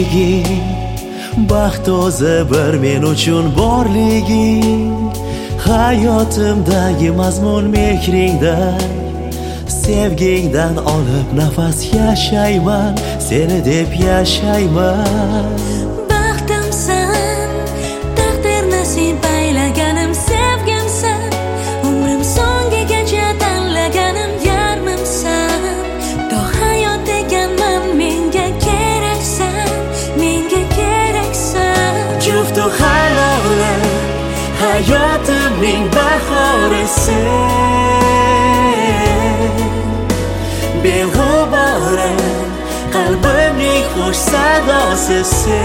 borliging, baxt o'zi bir men uchun borliging, hayotimdagi mazmun mehringda, sevgingdan olib nafas yashayman, seni deb yashayman. Baxtimsan, taqdir nasib aylaganim sevgimsan, umrim so'ngigacha tanlaganim yarmimsan. To hayot ekanman, menga keraksan, menga keraksan. Juftu halolim, hayotimning bahori sen, beg'uborim, qalbimning xush sadosi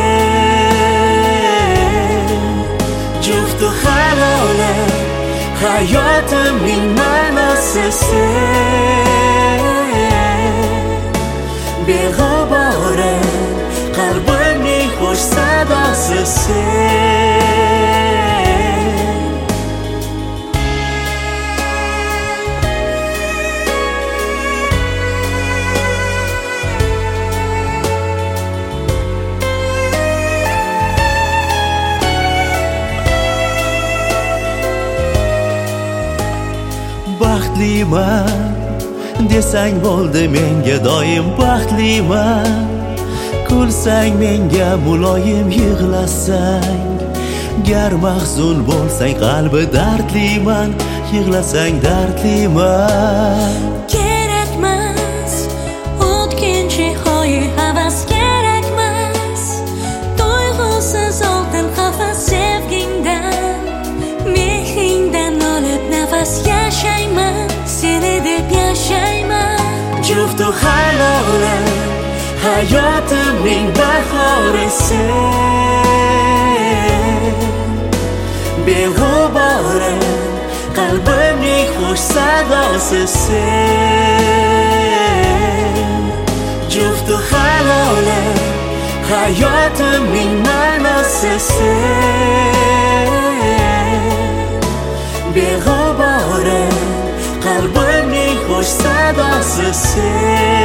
sen. Juftu halolim, hayotimning ma'nosi sen, beg'uborim, qalbimning xush sadosi sen. Baxtliman desang bo'ldi, menga doim baxtliman. Kulsang menga muloyim, yig'lasang, gar mahzun bo'lsang qalbi dardliman, yig'lasang dardliman. Kerakmas o'tkinchi hoyi havas, kerakmas tuyg'usiz oltin qafas. Sevgingdan, mehringdan olib nafas yashayman, seni deb yashayman. Juftu halolim, hayotimning bahori sen, beg'uborim, qalbimning xush sadosi sen. Juftu halolim, hayotimning ma'nosi sen, beg'uborim, qalbimning xush sadosi sen.